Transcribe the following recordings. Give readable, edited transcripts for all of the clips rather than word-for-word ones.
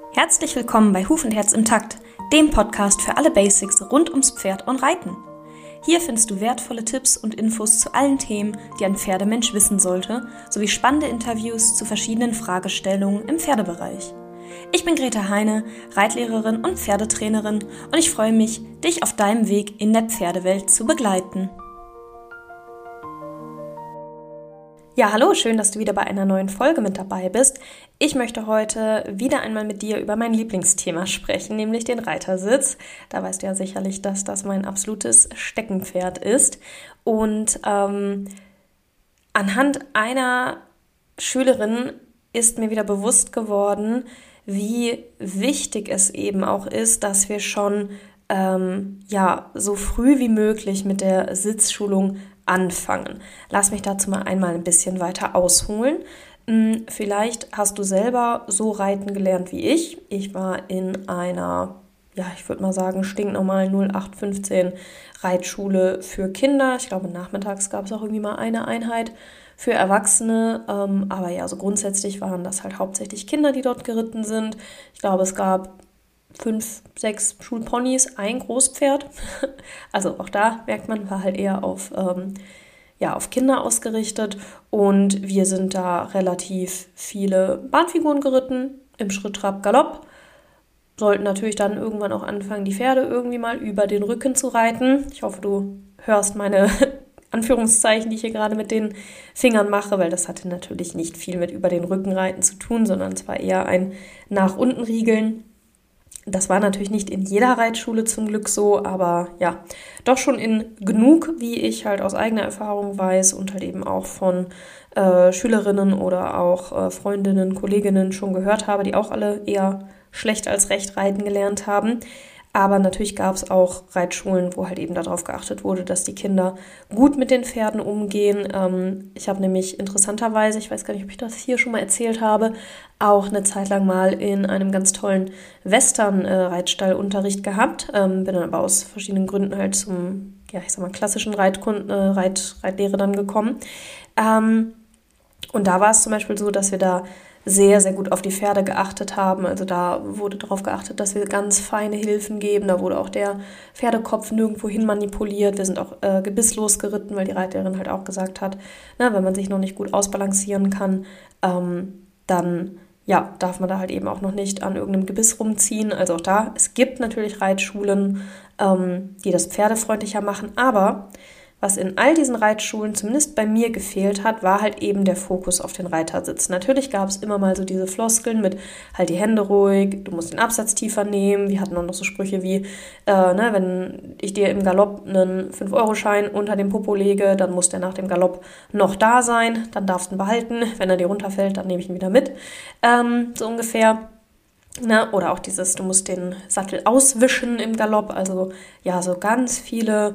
Herzlich willkommen bei Huf und Herz im Takt, dem Podcast für alle Basics rund ums Pferd und Reiten. Hier findest du wertvolle Tipps und Infos zu allen Themen, die ein Pferdemensch wissen sollte, sowie spannende Interviews zu verschiedenen Fragestellungen im Pferdebereich. Ich bin Greta Heine, Reitlehrerin und Pferdetrainerin und ich freue mich, dich auf deinem Weg in der Pferdewelt zu begleiten. Ja, hallo, schön, dass du wieder bei einer neuen Folge mit dabei bist. Ich möchte heute wieder einmal mit dir über mein Lieblingsthema sprechen, nämlich den Reitersitz. Da weißt du ja sicherlich, dass das mein absolutes Steckenpferd ist. Und anhand einer Schülerin ist mir wieder bewusst geworden, wie wichtig es eben auch ist, dass wir schon so früh wie möglich mit der Sitzschulung anfangen. Lass mich dazu mal einmal ein bisschen weiter ausholen. Vielleicht hast du selber so reiten gelernt wie ich. Ich war in einer, ich würde mal sagen, stinknormalen 0815 Reitschule für Kinder. Ich glaube, nachmittags gab es auch irgendwie mal eine Einheit für Erwachsene. Aber ja, so grundsätzlich waren das halt hauptsächlich Kinder, die dort geritten sind. Ich glaube, es gab 5, 6 Schulponys, ein Großpferd. Also auch da merkt man, war halt eher auf Kinder ausgerichtet. Und wir sind da relativ viele Bahnfiguren geritten, im Schritt, Trab, Galopp. Sollten natürlich dann irgendwann auch anfangen, die Pferde irgendwie mal über den Rücken zu reiten. Ich hoffe, du hörst meine Anführungszeichen, die ich hier gerade mit den Fingern mache, weil das hatte natürlich nicht viel mit über den Rücken reiten zu tun, sondern es war eher ein nach unten riegeln. Das war natürlich nicht in jeder Reitschule zum Glück so, aber ja, doch schon in genug, wie ich halt aus eigener Erfahrung weiß und halt eben auch von Schülerinnen oder auch Freundinnen, Kolleginnen schon gehört habe, die auch alle eher schlecht als recht reiten gelernt haben. Aber natürlich gab es auch Reitschulen, wo halt eben darauf geachtet wurde, dass die Kinder gut mit den Pferden umgehen. Ich habe nämlich interessanterweise, ich weiß gar nicht, ob ich das hier schon mal erzählt habe, auch eine Zeit lang mal in einem ganz tollen Western-Reitstallunterricht gehabt. Bin dann aber aus verschiedenen Gründen halt zum, klassischen Reitlehre dann gekommen. Und da war es zum Beispiel so, dass wir da sehr, sehr gut auf die Pferde geachtet haben. Also da wurde darauf geachtet, dass wir ganz feine Hilfen geben. Da wurde auch der Pferdekopf nirgendwo hin manipuliert. Wir sind auch gebisslos geritten, weil die Reitlehrerin halt auch gesagt hat, wenn man sich noch nicht gut ausbalancieren kann, dann darf man da halt eben auch noch nicht an irgendeinem Gebiss rumziehen. Also auch da, es gibt natürlich Reitschulen, die das pferdefreundlicher machen, aber was in all diesen Reitschulen zumindest bei mir gefehlt hat, war halt eben der Fokus auf den Reitersitz. Natürlich gab es immer mal so diese Floskeln mit halt die Hände ruhig, du musst den Absatz tiefer nehmen. Wir hatten auch noch so Sprüche wie, wenn ich dir im Galopp einen 5-Euro-Schein unter den Popo lege, dann muss der nach dem Galopp noch da sein, dann darfst du ihn behalten. Wenn er dir runterfällt, dann nehme ich ihn wieder mit. So ungefähr. Oder auch dieses, du musst den Sattel auswischen im Galopp. Also ja, so ganz viele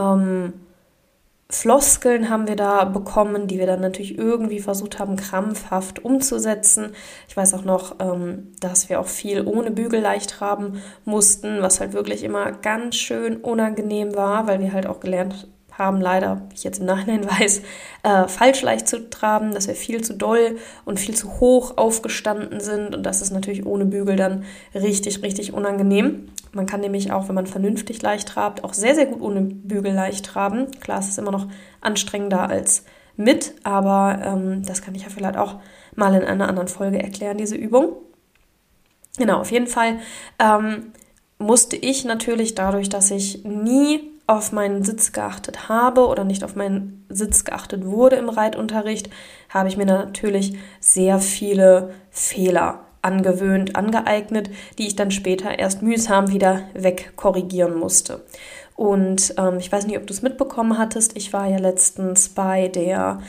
Floskeln haben wir da bekommen, die wir dann natürlich irgendwie versucht haben, krampfhaft umzusetzen. Ich weiß auch noch, dass wir auch viel ohne Bügel leicht traben mussten, was halt wirklich immer ganz schön unangenehm war, weil wir halt auch gelernt haben, leider, wie ich jetzt im Nachhinein weiß, falsch leicht zu traben, dass wir viel zu doll und viel zu hoch aufgestanden sind und das ist natürlich ohne Bügel dann richtig, richtig unangenehm. Man kann nämlich auch, wenn man vernünftig leicht trabt, auch sehr, sehr gut ohne Bügel leicht traben. Klar, es ist immer noch anstrengender als mit, aber das kann ich ja vielleicht auch mal in einer anderen Folge erklären, diese Übung. Genau, auf jeden Fall musste ich natürlich dadurch, dass ich nie auf meinen Sitz geachtet habe oder nicht auf meinen Sitz geachtet wurde im Reitunterricht, habe ich mir natürlich sehr viele Fehler angeeignet, die ich dann später erst mühsam wieder wegkorrigieren musste. Und ich weiß nicht, ob du es mitbekommen hattest, ich war ja letztens bei der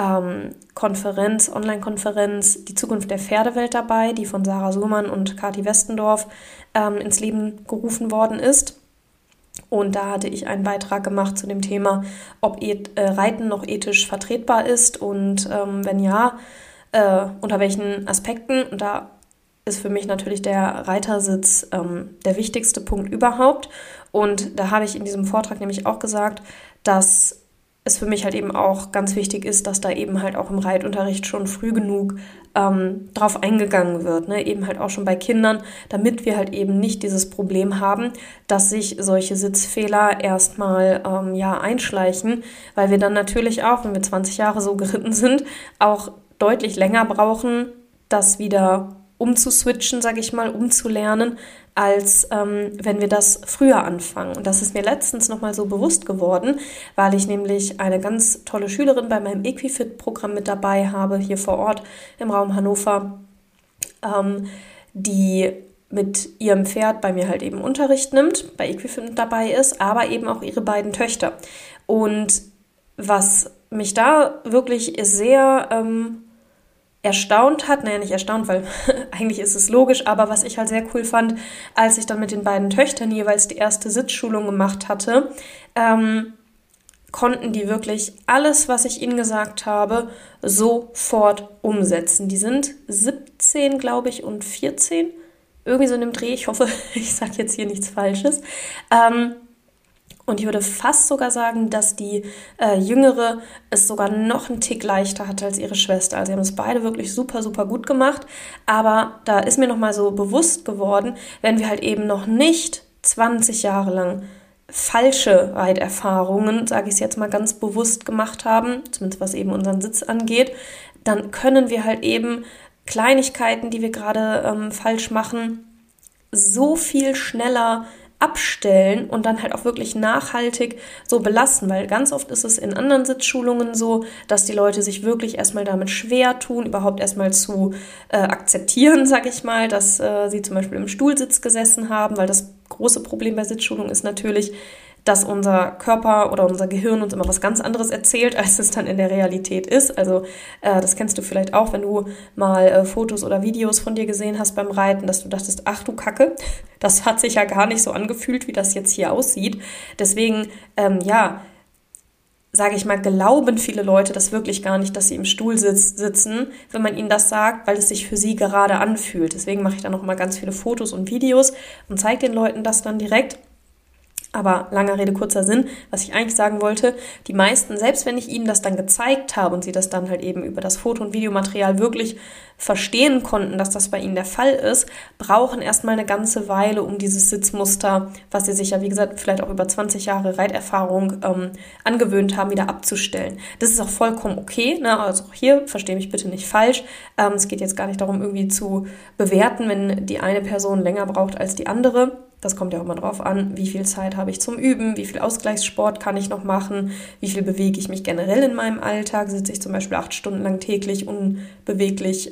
Online-Konferenz Die Zukunft der Pferdewelt dabei, die von Sarah Suhrmann und Kati Westendorf ins Leben gerufen worden ist. Und da hatte ich einen Beitrag gemacht zu dem Thema, ob Reiten noch ethisch vertretbar ist und wenn ja, unter welchen Aspekten. Und da ist für mich natürlich der Reitersitz der wichtigste Punkt überhaupt. Und da habe ich in diesem Vortrag nämlich auch gesagt, dass es für mich halt eben auch ganz wichtig ist, dass da eben halt auch im Reitunterricht schon früh genug drauf eingegangen wird, ne? Eben halt auch schon bei Kindern, damit wir halt eben nicht dieses Problem haben, dass sich solche Sitzfehler erstmal einschleichen, weil wir dann natürlich auch, wenn wir 20 Jahre so geritten sind, auch deutlich länger brauchen, das wieder umzuswitchen, sage ich mal, umzulernen, als wenn wir das früher anfangen. Und das ist mir letztens nochmal so bewusst geworden, weil ich nämlich eine ganz tolle Schülerin bei meinem Equifit-Programm mit dabei habe, hier vor Ort im Raum Hannover, die mit ihrem Pferd bei mir halt eben Unterricht nimmt, bei Equifit mit dabei ist, aber eben auch ihre beiden Töchter. Und was mich da wirklich sehr erstaunt hat, naja, nicht erstaunt, weil eigentlich ist es logisch, aber was ich halt sehr cool fand, als ich dann mit den beiden Töchtern jeweils die erste Sitzschulung gemacht hatte, konnten die wirklich alles, was ich ihnen gesagt habe, sofort umsetzen. Die sind 17, glaube ich, und 14, irgendwie so in dem Dreh. Ich hoffe, ich sage jetzt hier nichts Falsches. Und ich würde fast sogar sagen, dass die Jüngere es sogar noch einen Tick leichter hatte als ihre Schwester. Also sie haben es beide wirklich super, super gut gemacht. Aber da ist mir nochmal so bewusst geworden, wenn wir halt eben noch nicht 20 Jahre lang falsche Reiterfahrungen, sage ich es jetzt mal ganz bewusst gemacht haben, zumindest was eben unseren Sitz angeht, dann können wir halt eben Kleinigkeiten, die wir gerade falsch machen, so viel schneller abstellen und dann halt auch wirklich nachhaltig so belassen, weil ganz oft ist es in anderen Sitzschulungen so, dass die Leute sich wirklich erstmal damit schwer tun, überhaupt erstmal zu akzeptieren, sage ich mal, dass sie zum Beispiel im Stuhlsitz gesessen haben, weil das große Problem bei Sitzschulungen ist natürlich, dass unser Körper oder unser Gehirn uns immer was ganz anderes erzählt, als es dann in der Realität ist. Also das kennst du vielleicht auch, wenn du mal Fotos oder Videos von dir gesehen hast beim Reiten, dass du dachtest, ach du Kacke, das hat sich ja gar nicht so angefühlt, wie das jetzt hier aussieht. Deswegen, sage ich mal, glauben viele Leute das wirklich gar nicht, dass sie im Stuhl sitzen, wenn man ihnen das sagt, weil es sich für sie gerade anfühlt. Deswegen mache ich da noch mal ganz viele Fotos und Videos und zeige den Leuten das dann direkt. Aber langer Rede, kurzer Sinn, was ich eigentlich sagen wollte, die meisten, selbst wenn ich ihnen das dann gezeigt habe und sie das dann halt eben über das Foto- und Videomaterial wirklich verstehen konnten, dass das bei ihnen der Fall ist, brauchen erstmal eine ganze Weile, um dieses Sitzmuster, was sie sich ja, wie gesagt, vielleicht auch über 20 Jahre Reiterfahrung angewöhnt haben, wieder abzustellen. Das ist auch vollkommen okay, ne? Also auch hier, verstehe mich bitte nicht falsch, es geht jetzt gar nicht darum, irgendwie zu bewerten, wenn die eine Person länger braucht als die andere. Das kommt ja auch immer drauf an, wie viel Zeit habe ich zum Üben, wie viel Ausgleichssport kann ich noch machen, wie viel bewege ich mich generell in meinem Alltag, sitze ich zum Beispiel 8 Stunden lang täglich unbeweglich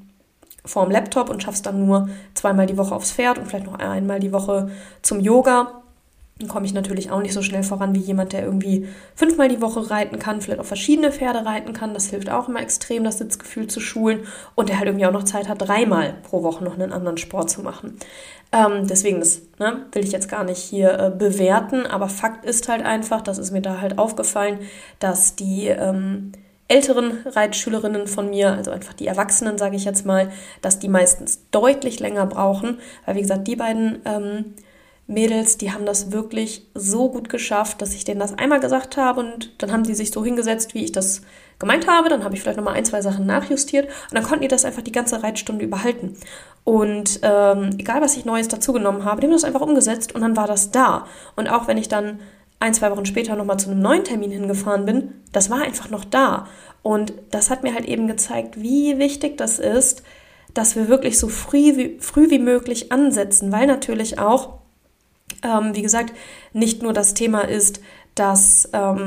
vorm Laptop und schaffe es dann nur 2-mal die Woche aufs Pferd und vielleicht noch einmal die Woche zum Yoga. Dann komme ich natürlich auch nicht so schnell voran wie jemand, der irgendwie 5-mal die Woche reiten kann, vielleicht auch verschiedene Pferde reiten kann. Das hilft auch immer extrem, das Sitzgefühl zu schulen. Und der halt irgendwie auch noch Zeit hat, 3-mal pro Woche noch einen anderen Sport zu machen. Deswegen, das will ich jetzt gar nicht hier bewerten. Aber Fakt ist halt einfach, das ist mir da halt aufgefallen, dass die älteren Reitschülerinnen von mir, also einfach die Erwachsenen, sage ich jetzt mal, dass die meistens deutlich länger brauchen. Weil, wie gesagt, die beiden Mädels, die haben das wirklich so gut geschafft, dass ich denen das einmal gesagt habe und dann haben die sich so hingesetzt, wie ich das gemeint habe. Dann habe ich vielleicht nochmal 1-2 Sachen nachjustiert und dann konnten die das einfach die ganze Reitstunde überhalten. Und egal, was ich Neues dazugenommen habe, die haben das einfach umgesetzt und dann war das da. Und auch wenn ich dann 1-2 Wochen später nochmal zu einem neuen Termin hingefahren bin, das war einfach noch da. Und das hat mir halt eben gezeigt, wie wichtig das ist, dass wir wirklich so früh wie möglich ansetzen, weil natürlich auch wie gesagt, nicht nur das Thema ist, dass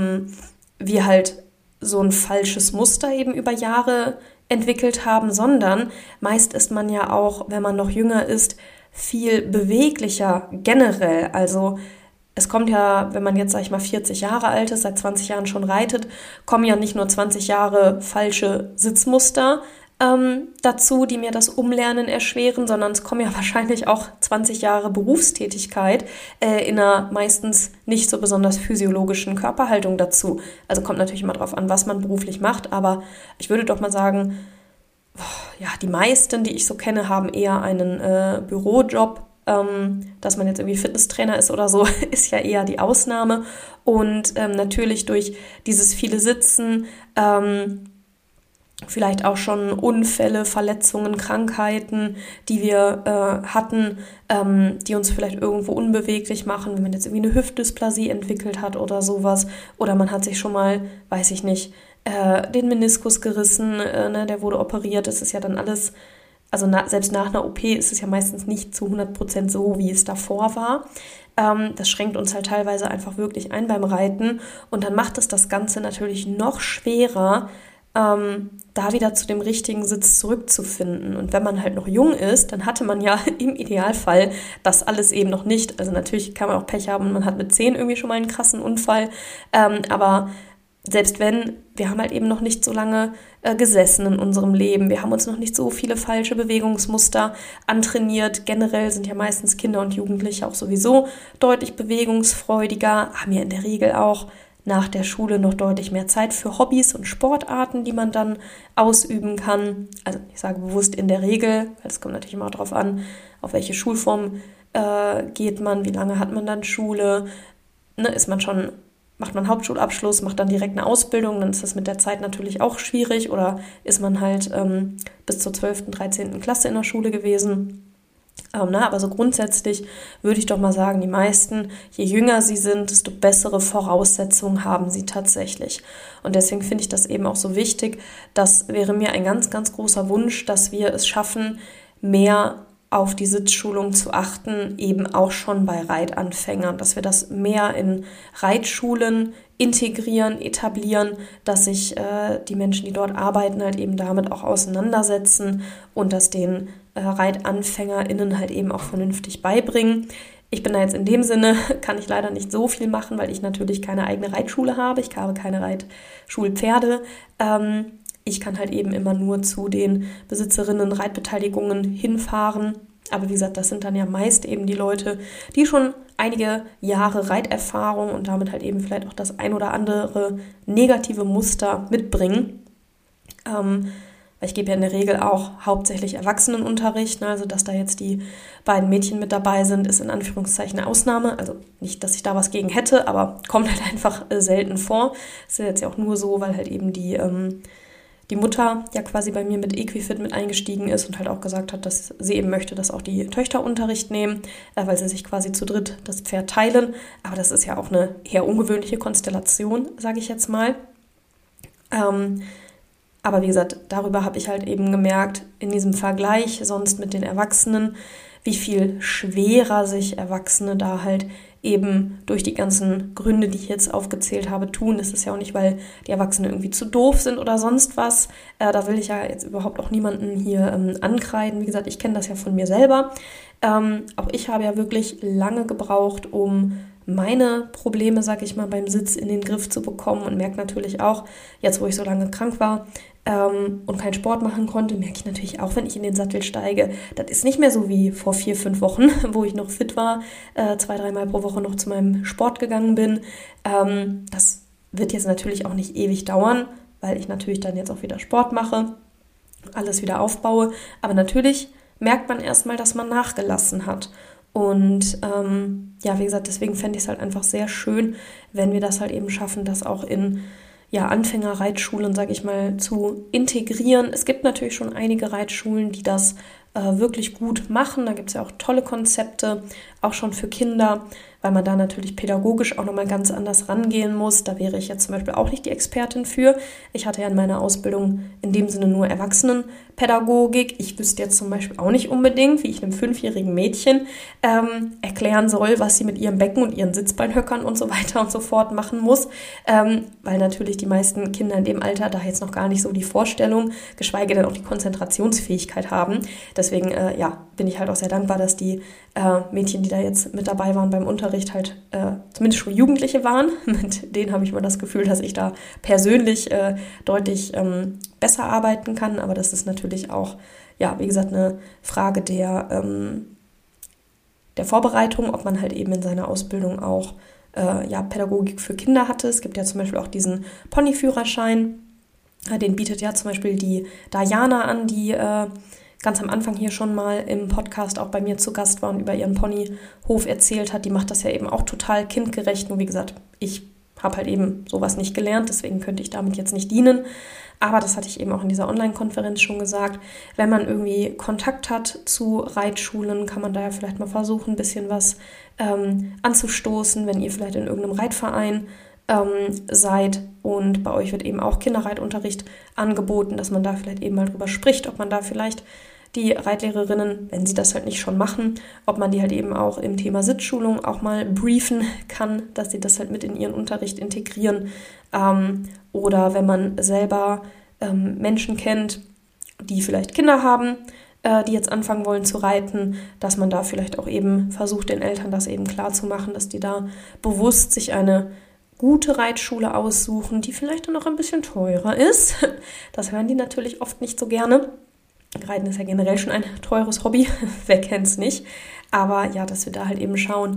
wir halt so ein falsches Muster eben über Jahre entwickelt haben, sondern meist ist man ja auch, wenn man noch jünger ist, viel beweglicher generell. Also es kommt ja, wenn man jetzt, sag ich mal, 40 Jahre alt ist, seit 20 Jahren schon reitet, kommen ja nicht nur 20 Jahre falsche Sitzmuster dazu, die mir das Umlernen erschweren, sondern es kommen ja wahrscheinlich auch 20 Jahre Berufstätigkeit in einer meistens nicht so besonders physiologischen Körperhaltung dazu. Also kommt natürlich immer drauf an, was man beruflich macht, aber ich würde doch mal sagen, ja, die meisten, die ich so kenne, haben eher einen Bürojob dass man jetzt irgendwie Fitnesstrainer ist oder so, ist ja eher die Ausnahme. Und natürlich durch dieses viele Sitzen, vielleicht auch schon Unfälle, Verletzungen, Krankheiten, die wir hatten, die uns vielleicht irgendwo unbeweglich machen, wenn man jetzt irgendwie eine Hüftdysplasie entwickelt hat oder sowas. Oder man hat sich schon mal, weiß ich nicht, den Meniskus gerissen, der wurde operiert. Das ist ja dann alles, also selbst nach einer OP ist es ja meistens nicht zu 100% so, wie es davor war. Das schränkt uns halt teilweise einfach wirklich ein beim Reiten. Und dann macht es das Ganze natürlich noch schwerer, da wieder zu dem richtigen Sitz zurückzufinden. Und wenn man halt noch jung ist, dann hatte man ja im Idealfall das alles eben noch nicht. Also natürlich kann man auch Pech haben und man hat mit 10 irgendwie schon mal einen krassen Unfall. Aber selbst wenn, wir haben halt eben noch nicht so lange gesessen in unserem Leben. Wir haben uns noch nicht so viele falsche Bewegungsmuster antrainiert. Generell sind ja meistens Kinder und Jugendliche auch sowieso deutlich bewegungsfreudiger, haben ja in der Regel auch nach der Schule noch deutlich mehr Zeit für Hobbys und Sportarten, die man dann ausüben kann. Also ich sage bewusst in der Regel, weil es kommt natürlich immer darauf an, auf welche Schulform geht man, wie lange hat man dann Schule, macht man Hauptschulabschluss, macht dann direkt eine Ausbildung, dann ist das mit der Zeit natürlich auch schwierig, oder ist man halt bis zur 12., 13. Klasse in der Schule gewesen. Aber so grundsätzlich würde ich doch mal sagen, die meisten, je jünger sie sind, desto bessere Voraussetzungen haben sie tatsächlich. Und deswegen finde ich das eben auch so wichtig. Das wäre mir ein ganz, ganz großer Wunsch, dass wir es schaffen, mehr auf die Sitzschulung zu achten, eben auch schon bei Reitanfängern, dass wir das mehr in Reitschulen integrieren, etablieren, dass sich die Menschen, die dort arbeiten, halt eben damit auch auseinandersetzen und das den ReitanfängerInnen halt eben auch vernünftig beibringen. Ich bin da jetzt in dem Sinne, kann ich leider nicht so viel machen, weil ich natürlich keine eigene Reitschule habe. Ich habe keine Reitschulpferde. Ich kann halt eben immer nur zu den Besitzerinnen Reitbeteiligungen hinfahren. Aber wie gesagt, das sind dann ja meist eben die Leute, die schon einige Jahre Reiterfahrung und damit halt eben vielleicht auch das ein oder andere negative Muster mitbringen. Weil ich gebe ja in der Regel auch hauptsächlich Erwachsenenunterricht, ne? Also dass da jetzt die beiden Mädchen mit dabei sind, ist in Anführungszeichen eine Ausnahme. Also nicht, dass ich da was gegen hätte, aber kommt halt einfach selten vor. Das ist jetzt ja auch nur so, weil halt eben die Mutter ja quasi bei mir mit Equifit mit eingestiegen ist und halt auch gesagt hat, dass sie eben möchte, dass auch die Töchter Unterricht nehmen, weil sie sich quasi zu dritt das Pferd teilen. Aber das ist ja auch eine eher ungewöhnliche Konstellation, sage ich jetzt mal. Aber wie gesagt, darüber habe ich halt eben gemerkt, in diesem Vergleich sonst mit den Erwachsenen, wie viel schwerer sich Erwachsene da halt eben durch die ganzen Gründe, die ich jetzt aufgezählt habe, tun. Das ist ja auch nicht, weil die Erwachsenen irgendwie zu doof sind oder sonst was. Da will ich ja jetzt überhaupt auch niemanden hier ankreiden. Wie gesagt, ich kenne das ja von mir selber. Auch ich habe ja wirklich lange gebraucht, um meine Probleme, sag ich mal, beim Sitz in den Griff zu bekommen, und merke natürlich auch, jetzt wo ich so lange krank war und keinen Sport machen konnte, merke ich natürlich auch, wenn ich in den Sattel steige, das ist nicht mehr so wie vor 4-5 Wochen, wo ich noch fit war, 2-3 Mal pro Woche noch zu meinem Sport gegangen bin. Das wird jetzt natürlich auch nicht ewig dauern, weil ich natürlich dann jetzt auch wieder Sport mache, alles wieder aufbaue, aber natürlich merkt man erstmal, dass man nachgelassen hat. Und wie gesagt, deswegen fände ich es halt einfach sehr schön, wenn wir das halt eben schaffen, das auch in Anfängerreitschulen, sage ich mal, zu integrieren. Es gibt natürlich schon einige Reitschulen, die das wirklich gut machen. Da gibt es ja auch tolle Konzepte, auch schon für Kinder, weil man da natürlich pädagogisch auch nochmal ganz anders rangehen muss. Da wäre ich jetzt zum Beispiel auch nicht die Expertin für. Ich hatte ja in meiner Ausbildung in dem Sinne nur Erwachsenenpädagogik. Ich wüsste jetzt zum Beispiel auch nicht unbedingt, wie ich einem 5-jährigen Mädchen erklären soll, was sie mit ihrem Becken und ihren Sitzbeinhöckern und so weiter und so fort machen muss, weil natürlich die meisten Kinder in dem Alter da jetzt noch gar nicht so die Vorstellung, geschweige denn auch die Konzentrationsfähigkeit haben. Deswegen bin ich halt auch sehr dankbar, dass die Mädchen, die da jetzt mit dabei waren beim Unterricht, halt zumindest schon Jugendliche waren. Mit denen habe ich immer das Gefühl, dass ich da persönlich deutlich besser arbeiten kann. Aber das ist natürlich auch, wie gesagt, eine Frage der Vorbereitung, ob man halt eben in seiner Ausbildung auch Pädagogik für Kinder hatte. Es gibt ja zum Beispiel auch diesen Ponyführerschein. Den bietet ja zum Beispiel die Diana an, die ganz am Anfang hier schon mal im Podcast auch bei mir zu Gast war und über ihren Ponyhof erzählt hat, die macht das ja eben auch total kindgerecht. Nur wie gesagt, ich habe halt eben sowas nicht gelernt, deswegen könnte ich damit jetzt nicht dienen. Aber das hatte ich eben auch in dieser Online-Konferenz schon gesagt. Wenn man irgendwie Kontakt hat zu Reitschulen, kann man da ja vielleicht mal versuchen, ein bisschen was anzustoßen, wenn ihr vielleicht in irgendeinem Reitverein seid und bei euch wird eben auch Kinderreitunterricht angeboten, dass man da vielleicht eben mal drüber spricht, ob man da vielleicht die Reitlehrerinnen, wenn sie das halt nicht schon machen, ob man die halt eben auch im Thema Sitzschulung auch mal briefen kann, dass sie das halt mit in ihren Unterricht integrieren. Oder wenn man selber Menschen kennt, die vielleicht Kinder haben, die jetzt anfangen wollen zu reiten, dass man da vielleicht auch eben versucht, den Eltern das eben klar zu machen, dass die da bewusst sich eine gute Reitschule aussuchen, die vielleicht dann noch ein bisschen teurer ist. Das hören die natürlich oft nicht so gerne. Reiten ist ja generell schon ein teures Hobby, wer kennt es nicht. Aber ja, dass wir da halt eben schauen,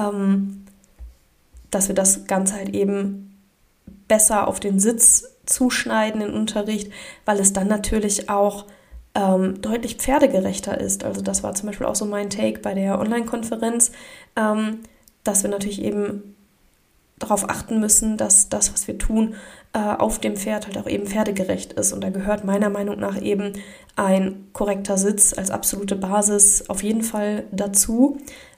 dass wir das Ganze halt eben besser auf den Sitz zuschneiden im Unterricht, weil es dann natürlich auch deutlich pferdegerechter ist. Also das war zum Beispiel auch so mein Take bei der Online-Konferenz, dass wir natürlich eben darauf achten müssen, dass das, was wir tun, auf dem Pferd halt auch eben pferdegerecht ist. Und da gehört meiner Meinung nach eben ein korrekter Sitz als absolute Basis auf jeden Fall dazu,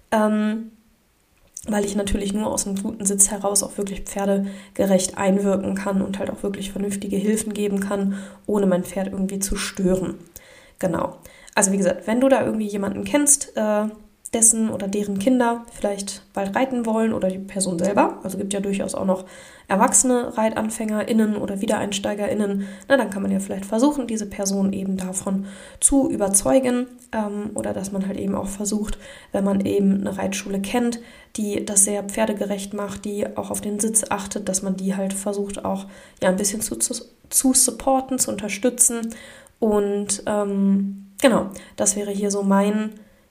weil ich natürlich nur aus einem guten Sitz heraus auch wirklich pferdegerecht einwirken kann und halt auch wirklich vernünftige Hilfen geben kann, ohne mein Pferd irgendwie zu stören. Genau. Also wie gesagt, wenn du da irgendwie jemanden kennst, dessen oder deren Kinder vielleicht bald reiten wollen oder die Person selber, also gibt ja durchaus auch noch erwachsene ReitanfängerInnen oder WiedereinsteigerInnen, na, dann kann man ja vielleicht versuchen, diese Person eben davon zu überzeugen oder dass man halt eben auch versucht, wenn man eben eine Reitschule kennt, die das sehr pferdegerecht macht, die auch auf den Sitz achtet, dass man die halt versucht auch ja ein bisschen zu supporten, zu unterstützen und genau, das wäre hier so meine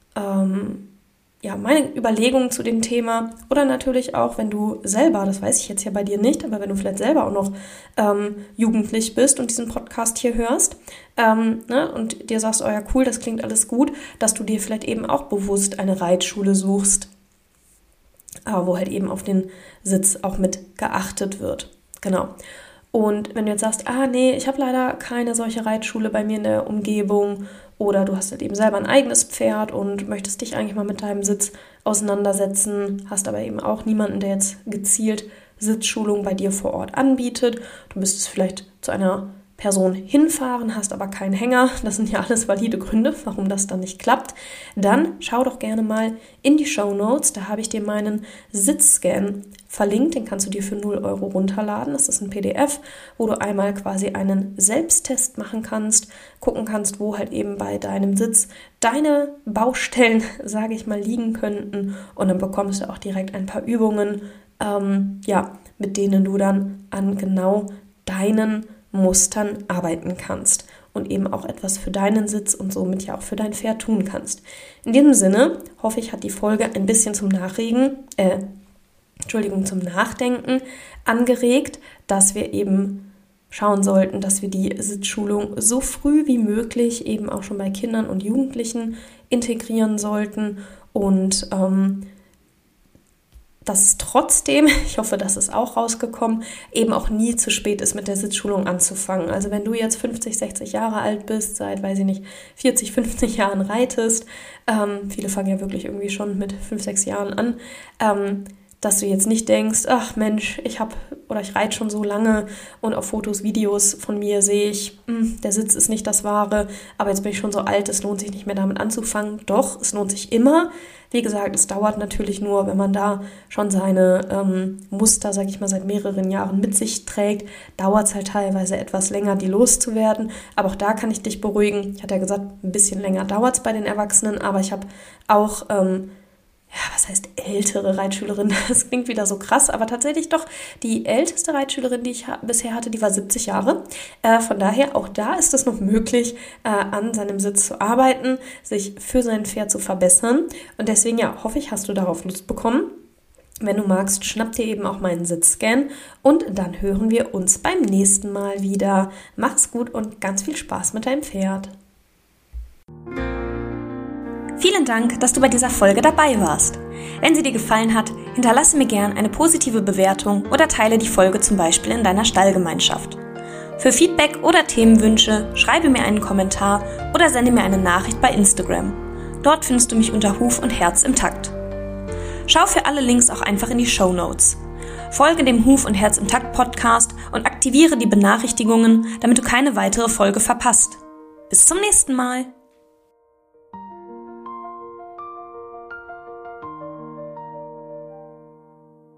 Überlegungen zu dem Thema oder natürlich auch, wenn du selber, das weiß ich jetzt ja bei dir nicht, aber wenn du vielleicht selber auch noch jugendlich bist und diesen Podcast hier hörst und dir sagst, oh ja cool, das klingt alles gut, dass du dir vielleicht eben auch bewusst eine Reitschule suchst, wo halt eben auf den Sitz auch mit geachtet wird. Genau. Und wenn du jetzt sagst, nee, ich habe leider keine solche Reitschule bei mir in der Umgebung oder du hast halt eben selber ein eigenes Pferd und möchtest dich eigentlich mal mit deinem Sitz auseinandersetzen, hast aber eben auch niemanden, der jetzt gezielt Sitzschulung bei dir vor Ort anbietet. Du müsstest vielleicht zu einer Person hinfahren, hast aber keinen Hänger. Das sind ja alles valide Gründe, warum das dann nicht klappt. Dann schau doch gerne mal in die Shownotes. Da habe ich dir meinen Sitzscan verlinkt. Den kannst du dir für 0 € runterladen. Das ist ein PDF, wo du einmal quasi einen Selbsttest machen kannst, gucken kannst, wo halt eben bei deinem Sitz deine Baustellen, sage ich mal, liegen könnten. Und dann bekommst du auch direkt ein paar Übungen, mit denen du dann an genau deinen Mustern arbeiten kannst und eben auch etwas für deinen Sitz und somit ja auch für dein Pferd tun kannst. In diesem Sinne hoffe ich, hat die Folge ein bisschen zum Nachdenken angeregt, dass wir eben schauen sollten, dass wir die Sitzschulung so früh wie möglich eben auch schon bei Kindern und Jugendlichen integrieren sollten und dass es trotzdem, ich hoffe, das ist auch rausgekommen, eben auch nie zu spät ist, mit der Sitzschulung anzufangen. Also wenn du jetzt 50, 60 Jahre alt bist, seit, 40, 50 Jahren reitest, viele fangen ja wirklich irgendwie schon mit 5, 6 Jahren an, dass du jetzt nicht denkst, ach Mensch, ich reite schon so lange und auf Fotos, Videos von mir sehe ich, der Sitz ist nicht das Wahre, aber jetzt bin ich schon so alt, es lohnt sich nicht mehr damit anzufangen. Doch, es lohnt sich immer. Wie gesagt, es dauert natürlich nur, wenn man da schon seine Muster, sage ich mal, seit mehreren Jahren mit sich trägt, dauert es halt teilweise etwas länger, die loszuwerden. Aber auch da kann ich dich beruhigen. Ich hatte ja gesagt, ein bisschen länger dauert es bei den Erwachsenen, aber ich habe auch was heißt ältere Reitschülerin? Das klingt wieder so krass, aber tatsächlich doch die älteste Reitschülerin, die ich bisher hatte, die war 70 Jahre. Von daher, auch da ist es noch möglich, an seinem Sitz zu arbeiten, sich für sein Pferd zu verbessern. Und deswegen, hoffe ich, hast du darauf Lust bekommen. Wenn du magst, schnapp dir eben auch meinen Sitzscan und dann hören wir uns beim nächsten Mal wieder. Mach's gut und ganz viel Spaß mit deinem Pferd. Vielen Dank, dass du bei dieser Folge dabei warst. Wenn sie dir gefallen hat, hinterlasse mir gern eine positive Bewertung oder teile die Folge zum Beispiel in deiner Stallgemeinschaft. Für Feedback oder Themenwünsche schreibe mir einen Kommentar oder sende mir eine Nachricht bei Instagram. Dort findest du mich unter Huf und Herz im Takt. Schau für alle Links auch einfach in die Shownotes. Folge dem Huf und Herz im Takt Podcast und aktiviere die Benachrichtigungen, damit du keine weitere Folge verpasst. Bis zum nächsten Mal!